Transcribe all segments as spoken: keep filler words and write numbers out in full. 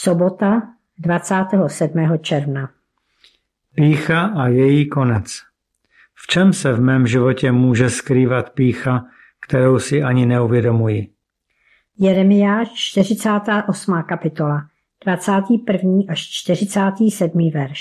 Sobota dvacátého sedmého června. Pýcha a její konec. V čem se v mém životě může skrývat pýcha, kterou si ani neuvědomuji? Jeremiáš čtyřicátá osmá kapitola, dvacátý první až čtyřicátý sedmý verš.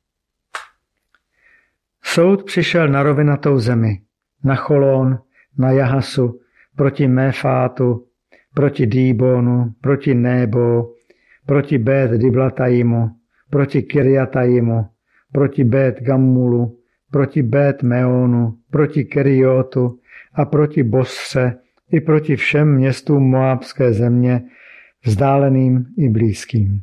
Soud přišel na rovinatou zemi, na Cholón, na Jahasu, proti Méfátu, proti Dýbonu, proti Nebo, proti Bet Diblataimu, proti Kirjataimu, proti Bet Gammulu, proti Bet Meonu, proti Keriotu a proti Bosře i proti všem městům Moábské země, vzdáleným i blízkým.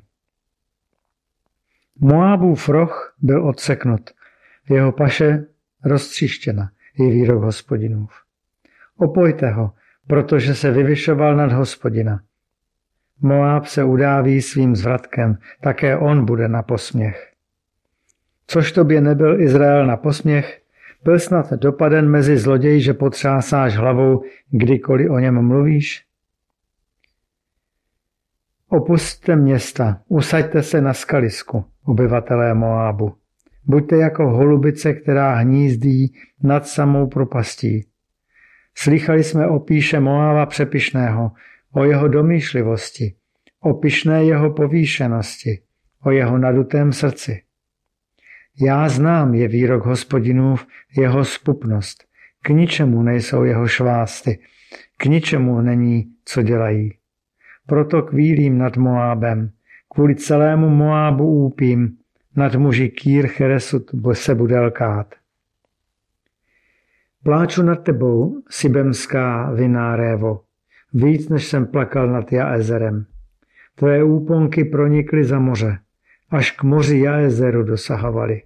Moábův roh byl odseknut, jeho paše roztříštěna, je výrok Hospodinův. Opojte ho, protože se vyvyšoval nad Hospodina. Moáb se udáví svým zvratkem, také on bude na posměch. Což tobě nebyl Izrael na posměch, byl snad dopaden mezi zloději, že potřásáš hlavou, kdykoliv o něm mluvíš? Opusťte města, usaďte se na skalisku, obyvatelé Moábu. Buďte jako holubice, která hnízdí nad samou propastí. Slychali jsme o píše Moába přepyšného, o jeho domýšlivosti, o pyšné jeho povýšenosti, o jeho nadutém srdci. Já znám, je výrok Hospodinův, jeho spupnost. K ničemu nejsou jeho švásty, k ničemu není, co dělají. Proto kvílím nad Moábem, kvůli celému Moábu úpím, nad muži Kýr Cheresut se bude lkát. Pláču nad tebou, Sibemská viná révo, víc, než jsem plakal nad Jaezerem. Tvé úponky pronikly za moře, až k moři Jaezeru dosahovaly.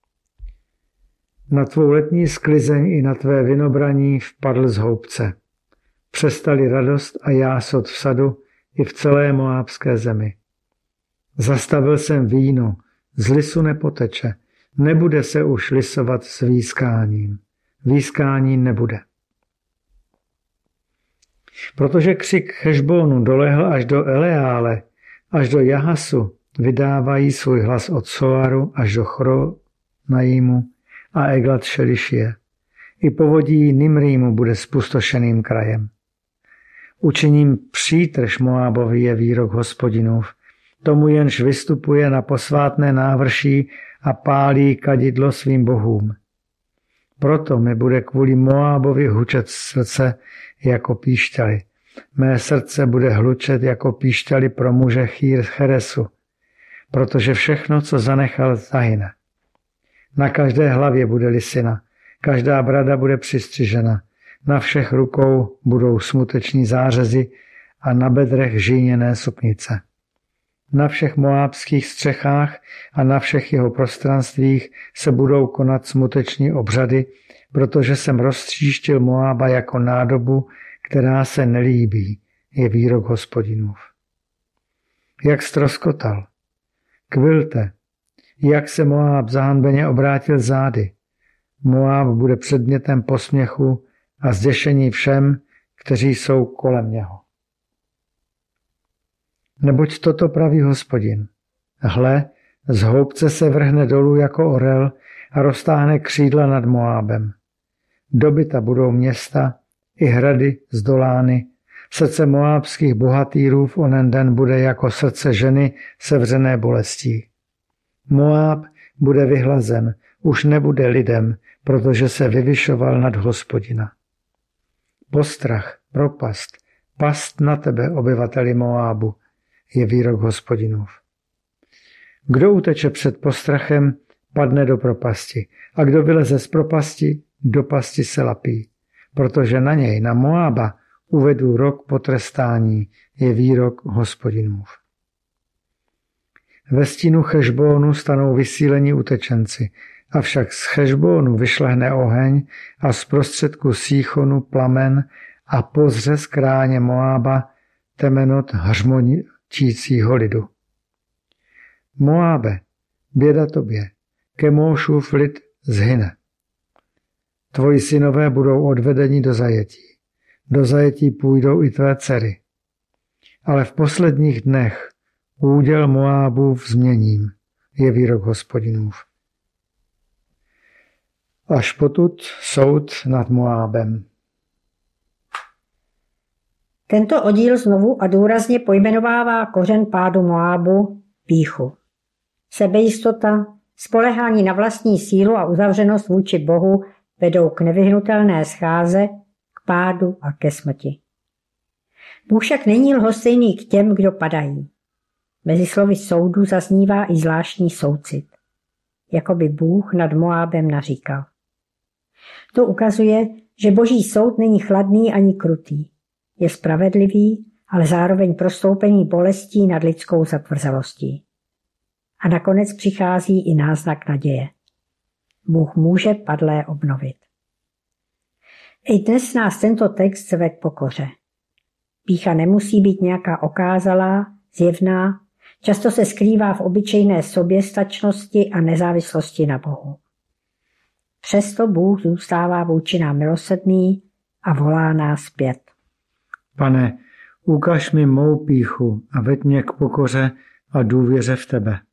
Na tvou letní sklizeň i na tvé vinobraní vpadl z houbce. Přestali radost a jásot v sadu i v celé moábské zemi. Zastavil jsem víno, z lisu nepoteče, nebude se už lisovat s výskáním. Výskání nebude. Protože křik Hešbonu dolehl až do Eleále, až do Jahasu, vydávají svůj hlas od Soaru až do Chronajimu a Eglat Šelišie. I povodí Nimrýmu bude spustošeným krajem. Učiním přítrž Moábovi, je výrok Hospodinův, tomu jenž vystupuje na posvátné návrší a pálí kadidlo svým bohům. Proto mi bude kvůli Moábovi hučet srdce jako píšťaly. Mé srdce bude hlučet jako píšťaly pro muže Chýr Cheresu, protože všechno, co zanechal, zahyne. Na každé hlavě bude lisina, každá brada bude přistřižena, na všech rukou budou smuteční zářezy a na bedrech žíněné suknice. Na všech moábských střechách a na všech jeho prostranstvích se budou konat smuteční obřady, protože jsem roztříštil Moába jako nádobu, která se nelíbí, je výrok Hospodinův. Jak ztroskotal. Kvilte, jak se Moáb zahanbeně obrátil zády. Moáb bude předmětem posměchu a zděšení všem, kteří jsou kolem něho. Neboť toto praví Hospodin. Hle, z houbce se vrhne dolů jako orel a roztáhne křídla nad Moábem. Dobyta budou města i hrady zdolány. Srdce moábských bohatýrů v onen den bude jako srdce ženy sevřené bolestí. Moáb bude vyhlazen, už nebude lidem, protože se vyvyšoval nad Hospodina. Postrach, propast, past na tebe, obyvateli Moábu, je výrok Hospodinův. Kdo uteče před postrachem, padne do propasti, a kdo vyleze z propasti, do pasti se lapí, protože na něj, na Moába, uvedu rok potrestání, je výrok Hospodinův. Ve stínu Chešbónu stanou vysílení utečenci, avšak z Chešbónu vyšlehne oheň a z prostředku Síchonu plamen a pozře z kráně Moába temenot hřmotícího lidu. Moábe, běda tobě, Kemóšův lid zhyne. Tvoji synové budou odvedeni do zajetí. Do zajetí půjdou i tvé dcery. Ale v posledních dnech Úděl Moábův změním, je výrok Hospodinův. Až potud soud nad Moábem. Tento oddíl znovu a důrazně pojmenovává kořen pádu Moábu, pýchu. Sebejistota, spolehání na vlastní sílu a uzavřenost vůči Bohu vedou k nevyhnutelné scháze, k pádu a ke smrti. Bůh však není lhostejný k těm, kdo padají. Mezi slovy soudu zaznívá i zvláštní soucit. Jako by Bůh nad Moábem naříkal. To ukazuje, že boží soud není chladný ani krutý. Je spravedlivý, ale zároveň prostoupený bolestí nad lidskou zatvrzalostí. A nakonec přichází i náznak naděje. Bůh může padlé obnovit. I dnes nás tento text zve k pokoře. Pýcha nemusí být nějaká okázalá, zjevná, často se skrývá v obyčejné soběstačnosti a nezávislosti na Bohu. Přesto Bůh zůstává vůči nám milosrdný a volá nás zpět. Pane, ukaž mi mou pýchu a veď mě k pokoře a důvěře v tebe.